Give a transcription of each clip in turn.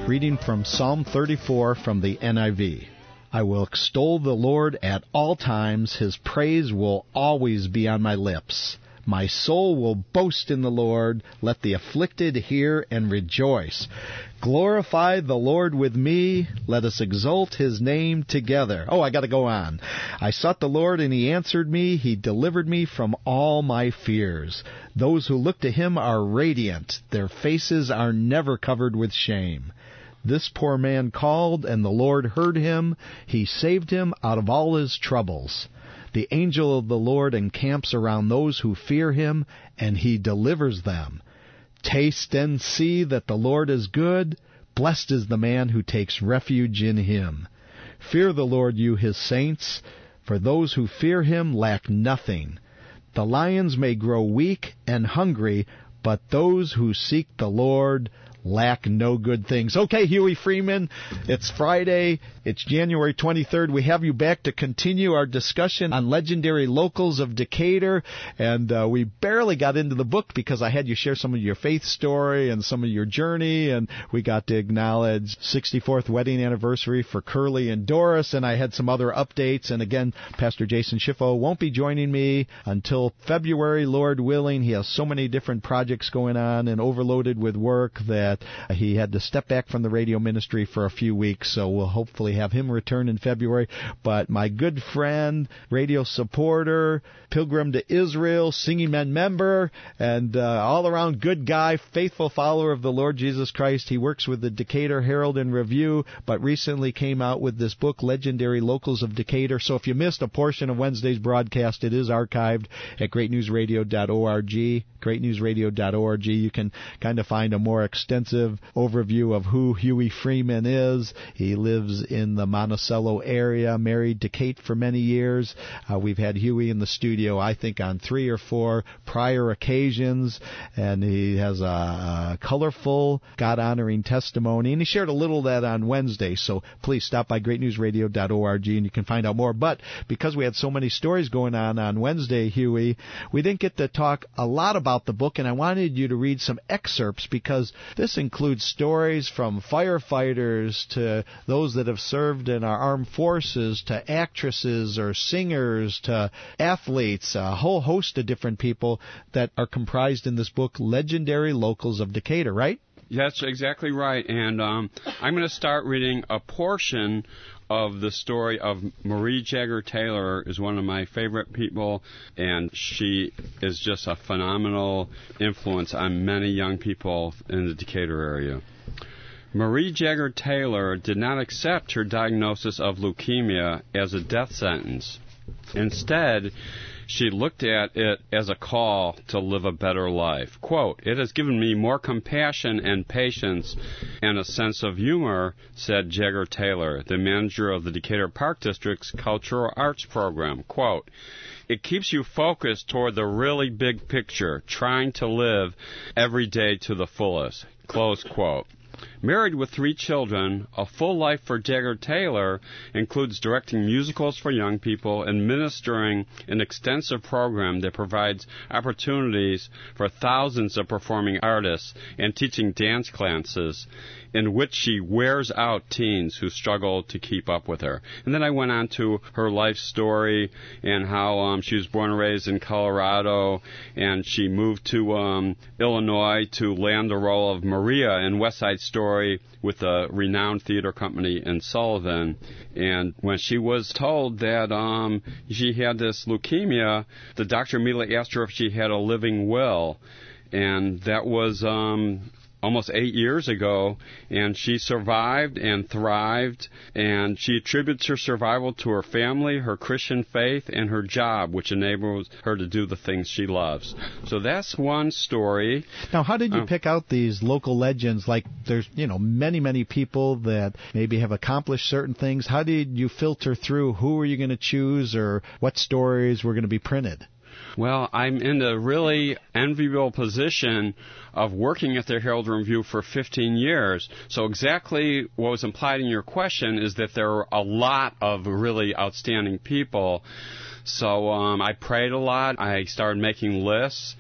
Reading from Psalm 34 from the NIV. I will extol the Lord at all times. His praise will always be on my lips. My soul will boast in the Lord. Let the afflicted hear and rejoice. Glorify the Lord with me. Let us exalt his name together. Oh, I got to go on. I sought the Lord, and he answered me. He delivered me from all my fears. Those who look to him are radiant. Their faces are never covered with shame. This poor man called, and the Lord heard him. He saved him out of all his troubles. The angel of the Lord encamps around those who fear him, and he delivers them. Taste and see that the Lord is good. Blessed is the man who takes refuge in him. Fear the Lord, you his saints, for those who fear him lack nothing. The lions may grow weak and hungry, but those who seek the Lord lack no good things. Okay, Huey Freeman, it's Friday. It's January 23rd. We have you back to continue our discussion on legendary locals of Decatur, and we barely got into the book because I had you share some of your faith story and some of your journey, and we got to acknowledge 64th wedding anniversary for Curly and Doris, and I had some other updates. And again, Pastor Jason Schiffo won't be joining me until February, Lord willing. He has so many different projects going on and overloaded with work that he had to step back from the radio ministry for a few weeks, so we'll hopefully have him return in February. But my good friend, radio supporter, Pilgrim to Israel, Singing Men member, and all-around good guy, faithful follower of the Lord Jesus Christ. He works with the Decatur Herald and Review, but recently came out with this book, Legendary Locals of Decatur. So if you missed a portion of Wednesday's broadcast, it is archived at greatnewsradio.org. greatnewsradio.org. You can kind of find a more extensive overview of who Huey Freeman is. He lives in the Monticello area, married to Kate for many years. We've had Huey in the studio, I think, on 3 or 4 prior occasions, and he has a colorful, God-honoring testimony, and he shared a little of that on Wednesday, so please stop by greatnewsradio.org and you can find out more. But because we had so many stories going on Wednesday, Huey, we didn't get to talk a lot about the book, and I wanted you to read some excerpts because this includes stories from firefighters to those that have served in our armed forces to actresses or singers to athletes, a whole host of different people that are comprised in this book, Legendary Locals of Decatur, right? That's exactly right, and I'm going to start reading a portion of the story of Marie Jagger Taylor. Is one of my favorite people, and she is just a phenomenal influence on many young people in the Decatur area. Marie Jagger Taylor did not accept her diagnosis of leukemia as a death sentence. Instead, she looked at it as a call to live a better life. Quote, "It has given me more compassion and patience and a sense of humor," said Jagger Taylor, the manager of the Decatur Park District's Cultural Arts Program. Quote, "It keeps you focused toward the really big picture, trying to live every day to the fullest." Close quote. Married with 3 children, a full life for Jagger Taylor includes directing musicals for young people and ministering an extensive program that provides opportunities for thousands of performing artists and teaching dance classes in which she wears out teens who struggle to keep up with her. And then I went on to her life story and how she was born and raised in Colorado, and she moved to Illinois to land the role of Maria in West Side Story with a renowned theater company in Sullivan. And when she was told that she had this leukemia, the doctor immediately asked her if she had a living will. And that was almost 8 years ago, and she survived and thrived, and she attributes her survival to her family, her Christian faith, and her job, which enables her to do the things she loves. So that's one story. Now, how did you pick out these local legends? Like, there's, many, many people that maybe have accomplished certain things. How did you filter through who are you going to choose or what stories were going to be printed? Well, I'm in a really enviable position of working at the Herald Review for 15 years. So exactly what was implied in your question is that there are a lot of really outstanding people. So I prayed a lot. I started making lists.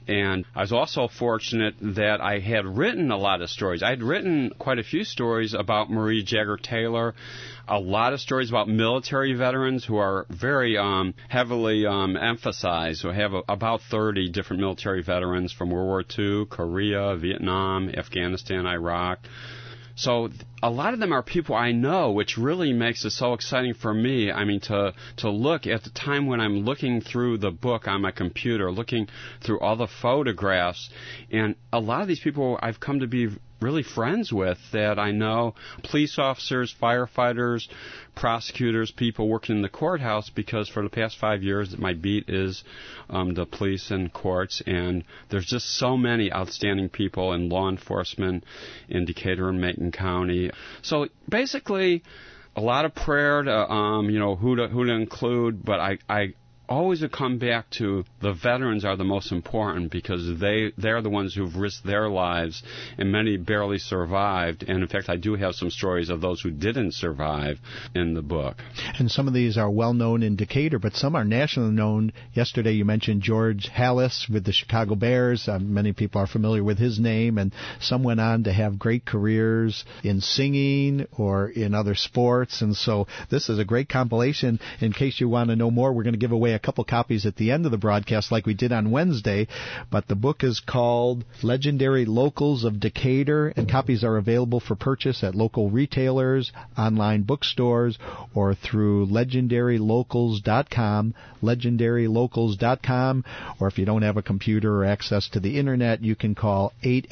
And I was also fortunate that I had written a lot of stories. I had written quite a few stories about Marie Jagger Taylor, a lot of stories about military veterans who are very heavily emphasized. We have about 30 different military veterans from World War II, Korea, Vietnam, Afghanistan, Iraq. So a lot of them are people I know, which really makes it so exciting for me. I mean, to look at the time when I'm looking through the book on my computer, looking through all the photographs, and a lot of these people I've come to be really friends with that I know, police officers, firefighters, prosecutors, people working in the courthouse, because for the past 5 years my beat is the police and courts, and there's just so many outstanding people in law enforcement in Decatur and Macon County. So basically, a lot of prayer to who to include, but I always come back to the veterans are the most important, because they're the ones who've risked their lives, and many barely survived. And in fact, I do have some stories of those who didn't survive in the book. And some of these are well known in Decatur, but some are nationally known. Yesterday you mentioned George Halas with the Chicago Bears. Many people are familiar with his name, and some went on to have great careers in singing or in other sports. And so this is a great compilation. In case you want to know more, we're going to give away a couple copies at the end of the broadcast like we did on Wednesday, but the book is called Legendary Locals of Decatur, and copies are available for purchase at local retailers, online bookstores, or through legendarylocals.com, legendarylocals.com, or if you don't have a computer or access to the internet, you can call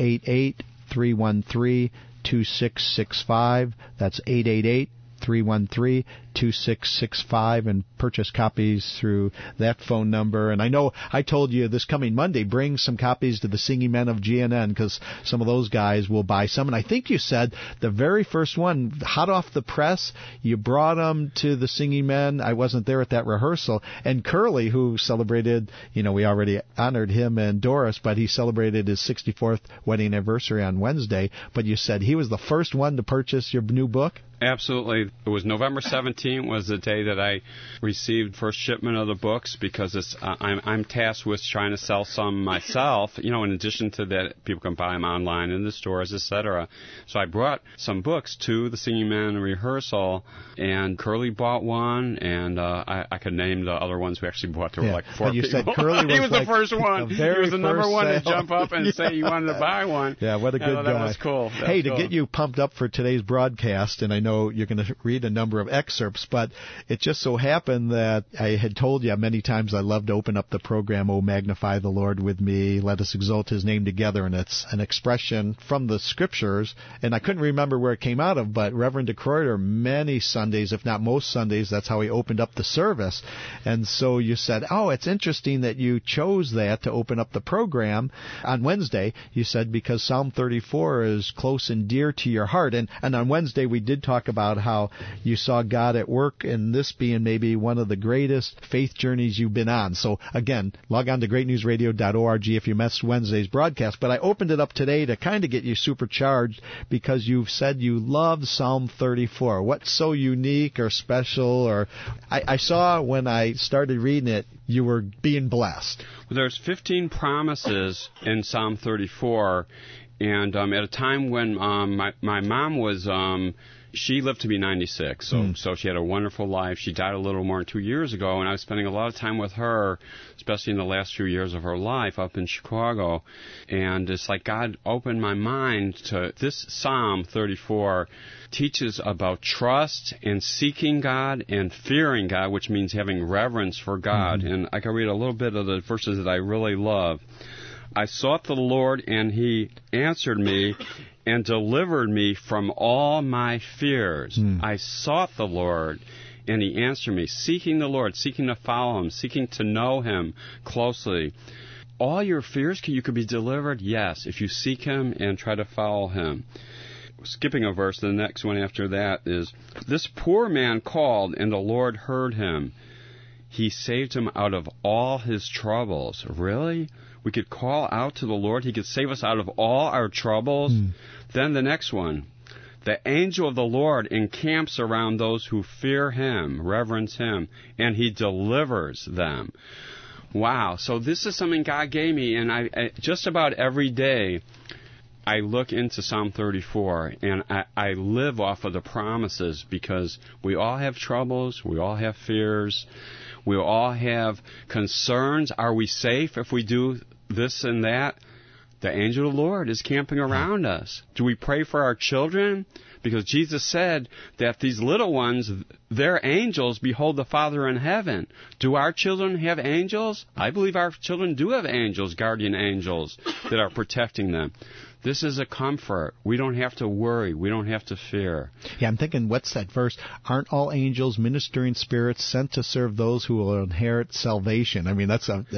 888-313-2665. That's 888-313-2665, and purchase copies through that phone number. And I know I told you this coming Monday, bring some copies to the Singing Men of GNN, because some of those guys will buy some. And I think you said the very first one, hot off the press, you brought them to the Singing Men. I wasn't there at that rehearsal. And Curly, who celebrated, we already honored him and Doris, but he celebrated his 64th wedding anniversary on Wednesday. But you said he was the first one to purchase your new book? Absolutely. It was November 17th was the day that I received first shipment of the books, because I'm tasked with trying to sell some myself. In addition to that, people can buy them online in the stores, etc. So I brought some books to the Singing Men rehearsal, and Curly bought one, and I could name the other ones we actually bought. There were like 4 people. Said Curly was he was like the first one. He was the number one to jump up and say he wanted to buy one. Yeah, what a good guy. That was cool. To get you pumped up for today's broadcast, and I know you're going to read a number of excerpts, but it just so happened that I had told you many times I love to open up the program, "Oh, magnify the Lord with me, let us exalt his name together," and it's an expression from the Scriptures, and I couldn't remember where it came out of, but Reverend DeCreuter, many Sundays, if not most Sundays, that's how he opened up the service. And so you said, it's interesting that you chose that to open up the program on Wednesday. You said because Psalm 34 is close and dear to your heart, and on Wednesday we did talk about how you saw God at work, and this being maybe one of the greatest faith journeys you've been on. So again, log on to greatnewsradio.org if you missed Wednesday's broadcast. But I opened it up today to kind of get you supercharged, because you've said you love Psalm 34. What's so unique or special? Or I saw when I started reading it, you were being blessed. Well, there's 15 promises in Psalm 34, and at a time when my mom was she lived to be 96, so she had a wonderful life. She died a little more than 2 years ago, and I was spending a lot of time with her, especially in the last few years of her life up in Chicago. And it's like God opened my mind to this Psalm 34 teaches about trust and seeking God and fearing God, which means having reverence for God. Mm-hmm. And I can read a little bit of the verses that I really love. I sought the Lord, and he answered me and delivered me from all my fears. I sought the Lord, and he answered me, seeking the Lord, seeking to follow him, seeking to know him closely. All your fears, you could be delivered? Yes, if you seek him and try to follow him. Skipping a verse, the next one after that is, this poor man called, and the Lord heard him. He saved him out of all his troubles. Really? We could call out to the Lord. He could save us out of all our troubles. Then the next one. The angel of the Lord encamps around those who fear him, reverence him, and he delivers them. Wow. So this is something God gave me, and I just about every day I look into Psalm 34, and I live off of the promises, because we all have troubles, we all have fears, we all have concerns. Are we safe if we do this and that? The angel of the Lord is camping around us. Do we pray for our children? Because Jesus said that these little ones, they're angels, behold the Father in heaven. Do our children have angels? I believe our children do have angels, guardian angels, that are protecting them. This is a comfort. We don't have to worry. We don't have to fear. Yeah, I'm thinking, what's that verse? Aren't all angels ministering spirits sent to serve those who will inherit salvation? I mean, Absolutely.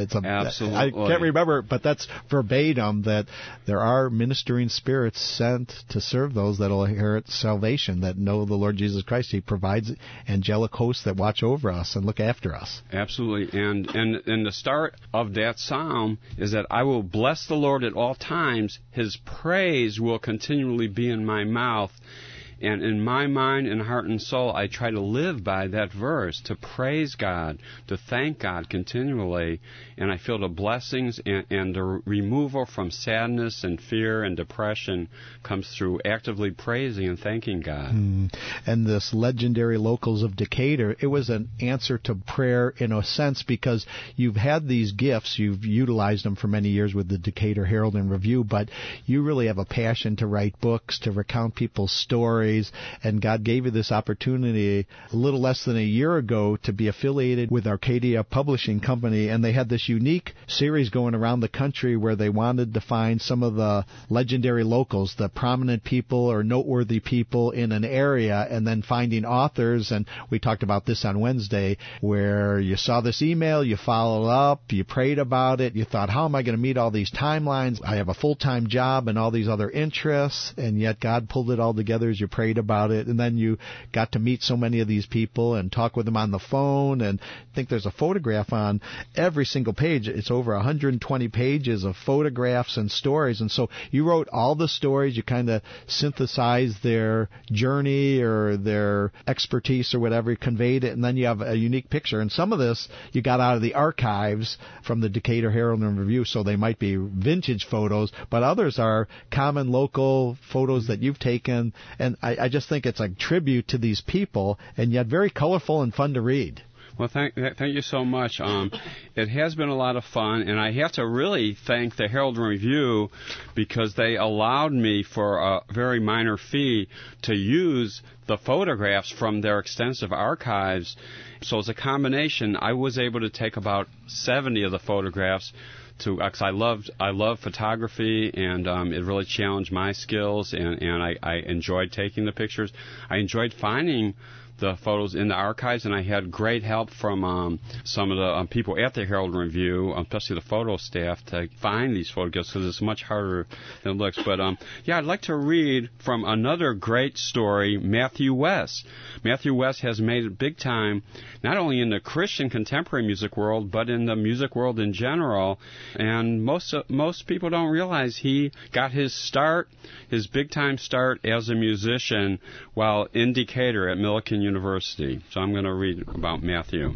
I can't remember, but that's verbatim, that there are ministering spirits sent to serve those that will inherit salvation, that know the Lord Jesus Christ. He provides angelic hosts that watch over us and look after us. Absolutely. And the start of that psalm is that I will bless the Lord at all times. His praise will continually be in my mouth. And in my mind and heart and soul, I try to live by that verse, to praise God, to thank God continually. And I feel the blessings and the removal from sadness and fear and depression comes through actively praising and thanking God. And this legendary Locals of Decatur, it was an answer to prayer in a sense, because you've had these gifts, you've utilized them for many years with the Decatur Herald and Review, but you really have a passion to write books, to recount people's stories. And God gave you this opportunity a little less than a year ago to be affiliated with Arcadia Publishing Company, and they had this unique series going around the country where they wanted to find some of the legendary locals, the prominent people or noteworthy people in an area, and then finding authors. And we talked about this on Wednesday, where you saw this email, you followed up, you prayed about it, you thought, how am I going to meet all these timelines? I have a full-time job and all these other interests, and yet God pulled it all together as you prayed about it, and then you got to meet so many of these people and talk with them on the phone. And I think there's a photograph on every single page. It's over 120 pages of photographs and stories. And so you wrote all the stories, you kind of synthesized their journey or their expertise or whatever, you conveyed it, and then you have a unique picture. And some of this you got out of the archives from the Decatur Herald and Review, so they might be vintage photos, but others are common local photos that you've taken. And I just think it's a tribute to these people, and yet very colorful and fun to read. Well, thank you so much. It has been a lot of fun, and I have to really thank the Herald and Review, because they allowed me for a very minor fee to use the photographs from their extensive archives. So as a combination, I was able to take about 70 of the photographs, because I love photography, and it really challenged my skills, and I enjoyed taking the pictures. I enjoyed finding the photos in the archives, and I had great help from some of the people at the Herald and Review, especially the photo staff, to find these photographs, because it's much harder than it looks. But I'd like to read from another great story, Matthew West. Matthew West has made it big time, not only in the Christian contemporary music world, but in the music world in general. And most people don't realize he got his start, his big time start as a musician, while in Decatur at Millikan University. So I'm going to read about Matthew.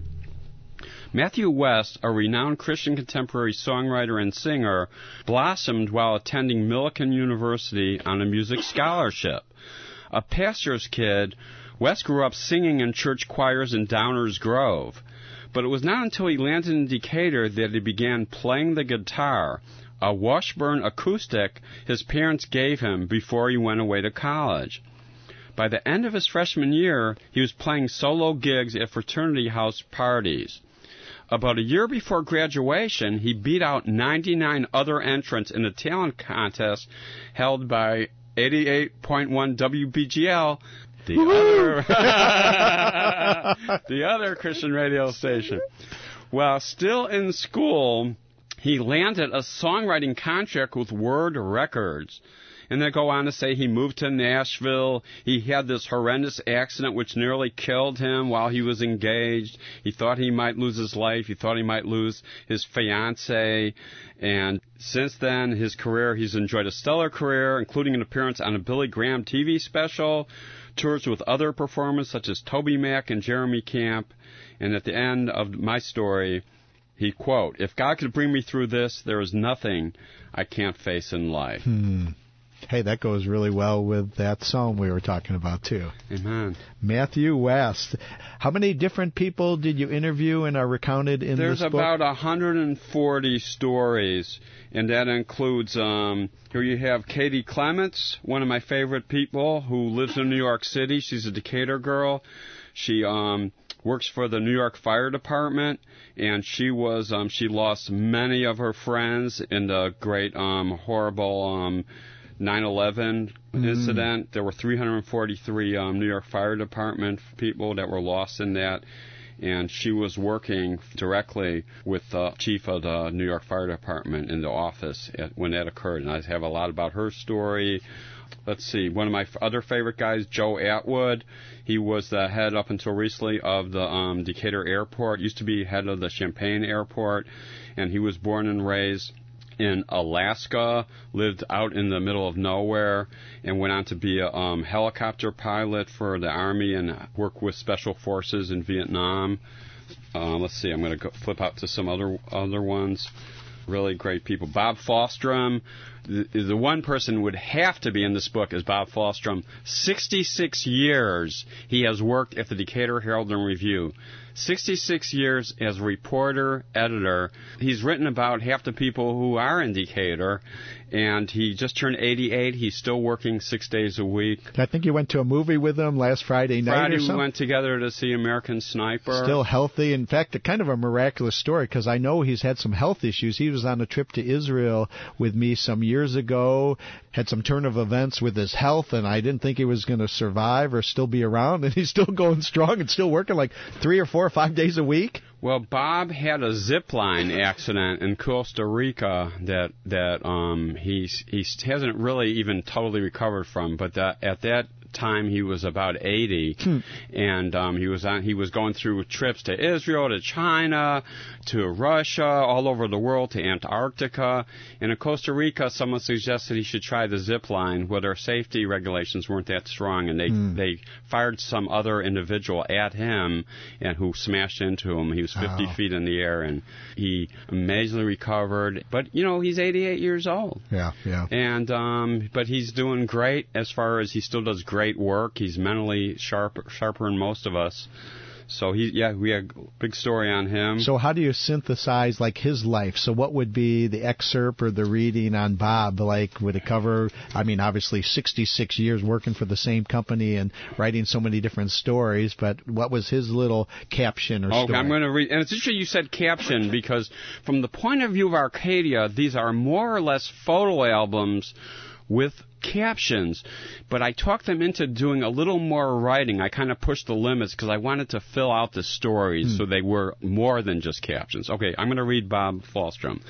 Matthew West, a renowned Christian contemporary songwriter and singer, blossomed while attending Millikan University on a music scholarship. A pastor's kid, West grew up singing in church choirs in Downers Grove. But it was not until he landed in Decatur that he began playing the guitar, a Washburn acoustic his parents gave him before he went away to college. By the end of his freshman year, he was playing solo gigs at fraternity house parties. About a year before graduation, he beat out 99 other entrants in a talent contest held by 88.1 WBGL, the other Christian radio station. While still in school, he landed a songwriting contract with Word Records. And they go on to say he moved to Nashville. He had this horrendous accident which nearly killed him while he was engaged. He thought he might lose his life. He thought he might lose his fiancée. And since then, his career, he's enjoyed a stellar career, including an appearance on a Billy Graham TV special, tours with other performers such as Toby Mac and Jeremy Camp. And at the end of my story, He, quote, "If God could bring me through this, there is nothing I can't face in life." Hey, that goes really well with that psalm we were talking about, too. Amen. Matthew West. How many different people did you interview and are recounted in this book? There's about 140 stories, and that includes, here you have Katie Clements, one of my favorite people, who lives in New York City. She's a Decatur girl. She works for the New York Fire Department, and she lost many of her friends in the great horrible 9/11 incident. There were 343 New York Fire Department people that were lost in that, and she was working directly with the chief of the New York Fire Department in the office when that occurred, and I have a lot about her story. Let's see, one of my other favorite guys, Joe Atwood. He was the head up until recently of the Decatur Airport, used to be head of the Champaign Airport, and he was born and raised in Alaska, lived out in the middle of nowhere, and went on to be a helicopter pilot for the Army and work with Special Forces in Vietnam. Let's see, I'm going to flip out to some other ones. Really great people. Bob Fallstrom. The one person who would have to be in this book is Bob Fallstrom. 66 years he has worked at the Decatur Herald and Review. 66 years as reporter, editor. He's written about half the people who are in Decatur, and he just turned 88. He's still working 6 days a week. I think you went to a movie with him last Friday night or something? We went together to see American Sniper. Still healthy. In fact, kind of a miraculous story, because I know he's had some health issues. He was on a trip to Israel with me some years ago, had some turn of events with his health, and I didn't think he was going to survive or still be around, and he's still going strong and still working like 3 or 4 or 5 days a week. Well, Bob had a zip line accident in Costa Rica that he hasn't really even totally recovered from, but at that time he was about 80, and he was going through trips to Israel, to China, to Russia, all over the world, to Antarctica, and in Costa Rica someone suggested he should try the zip line, where their safety regulations weren't that strong, and they fired some other individual at him and who smashed into him. He was 50 feet in the air, and he amazingly recovered, but he's 88 years old. Yeah. And but he's doing great as far as he still does great work. He's mentally sharper than most of us. So we had a big story on him. So how do you synthesize like his life? So what would be the excerpt or the reading on Bob? Like, would it cover, obviously 66 years working for the same company and writing so many different stories, but what was his little caption or story? Okay, I'm going to read. And it's interesting you said caption, because from the point of view of Arcadia, these are more or less photo albums with captions, but I talked them into doing a little more writing. I kind of pushed the limits because I wanted to fill out the stories so they were more than just captions. Okay, I'm going to read Bob Fallstrom.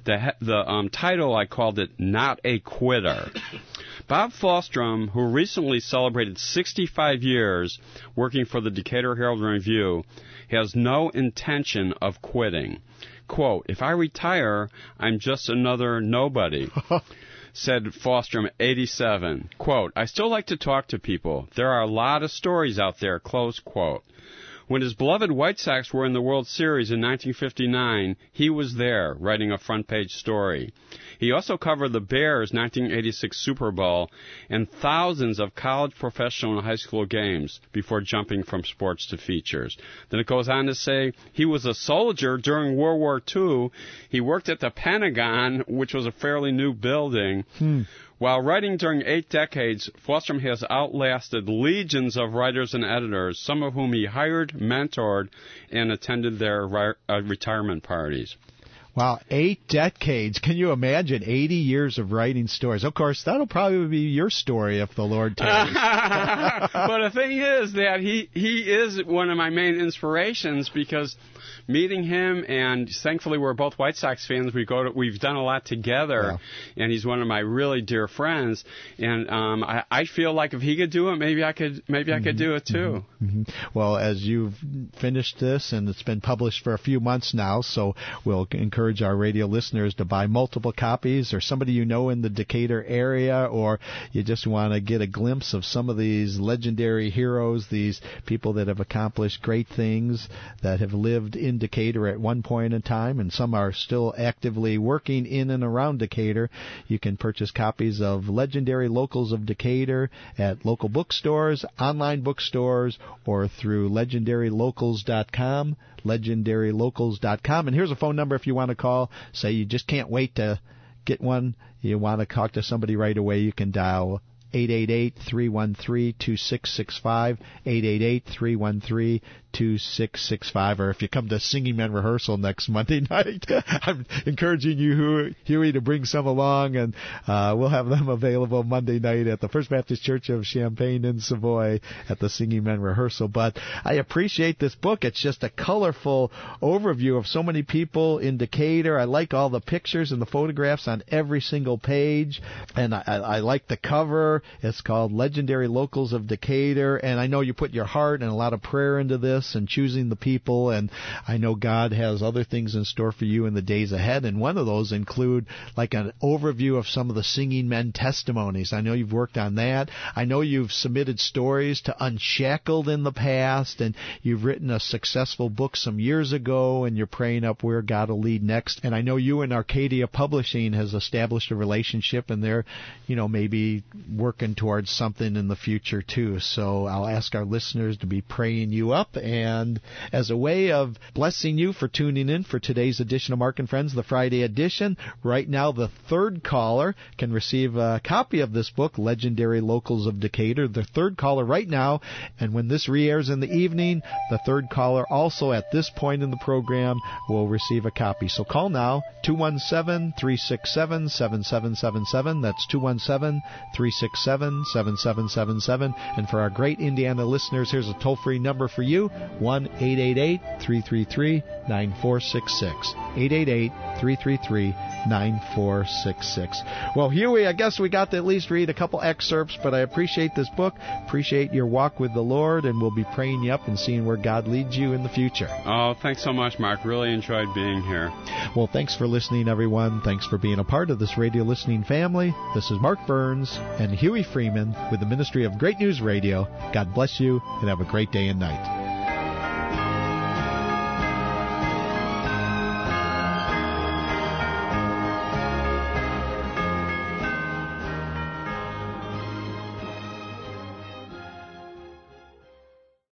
The title, I called it Not a Quitter. Bob Fallstrom, who recently celebrated 65 years working for the Decatur Herald and Review, has no intention of quitting. Quote, "If I retire, I'm just another nobody." Said Fallstrom, 87. Quote, "I still like to talk to people. There are a lot of stories out there," close quote. When his beloved White Sox were in the World Series in 1959, he was there, writing a front-page story. He also covered the Bears' 1986 Super Bowl and thousands of college, professional, and high school games before jumping from sports to features. Then it goes on to say he was a soldier during World War II. He worked at the Pentagon, which was a fairly new building. While writing during 8 decades, Fallstrom has outlasted legions of writers and editors, some of whom he hired, mentored, and attended their retirement parties. Wow, 8 decades. Can you imagine 80 years of writing stories? Of course, that'll probably be your story if the Lord tarries. But the thing is that he is one of my main inspirations, because meeting him, and thankfully we're both White Sox fans. We've done a lot together, and he's one of my really dear friends. And I feel like if he could do it, maybe I could do it too. Well, as you've finished this, and it's been published for a few months now, so we'll encourage encourage our radio listeners to buy multiple copies, or somebody you know in the Decatur area, or you just want to get a glimpse of some of these legendary heroes, these people that have accomplished great things, that have lived in Decatur at one point in time, and some are still actively working in and around Decatur. You can purchase copies of Legendary Locals of Decatur at local bookstores, online bookstores, or through legendarylocals.com, legendarylocals.com. And here's a phone number if you want to call. Say you just can't wait to get one. You want to talk to somebody right away. You can dial 888-313-2665, 888-313-2665. Or if you come to Singing Men Rehearsal next Monday night, I'm encouraging you, Huey, to bring some along, and we'll have them available Monday night at the First Baptist Church of Champaign in Savoy at the Singing Men Rehearsal. But I appreciate this book. It's just a colorful overview of so many people in Decatur. I like all the pictures and the photographs on every single page, and I like the cover. It's called Legendary Locals of Decatur, and I know you put your heart and a lot of prayer into this and choosing the people, and I know God has other things in store for you in the days ahead, and one of those include like an overview of some of the singing men testimonies. I know you've worked on that. I know you've submitted stories to Unshackled in the past, and you've written a successful book some years ago, and you're praying up where God will lead next. And I know you and Arcadia Publishing has established a relationship, and they're, maybe working towards something in the future too. So I'll ask our listeners to be praying you up, and as a way of blessing you for tuning in for today's edition of Mark and Friends, the Friday edition, right now the third caller can receive a copy of this book, Legendary Locals of Decatur, the third caller right now, and when this re-airs in the evening, the third caller also at this point in the program will receive a copy. So call now, 217-367-7777. That's 217-367-7777. And for our great Indiana listeners, here's a toll-free number for you, 1-888-333-9466. 888-333-9466. Well, Huey, I guess we got to at least read a couple excerpts, but I appreciate this book, appreciate your walk with the Lord, and we'll be praying you up and seeing where God leads you in the future. Oh, thanks so much, Mark. Really enjoyed being here. Well, thanks for listening, everyone. Thanks for being a part of this radio listening family. This is Mark Burns and Huey Freeman with the Ministry of Great News Radio. God bless you, and have a great day and night.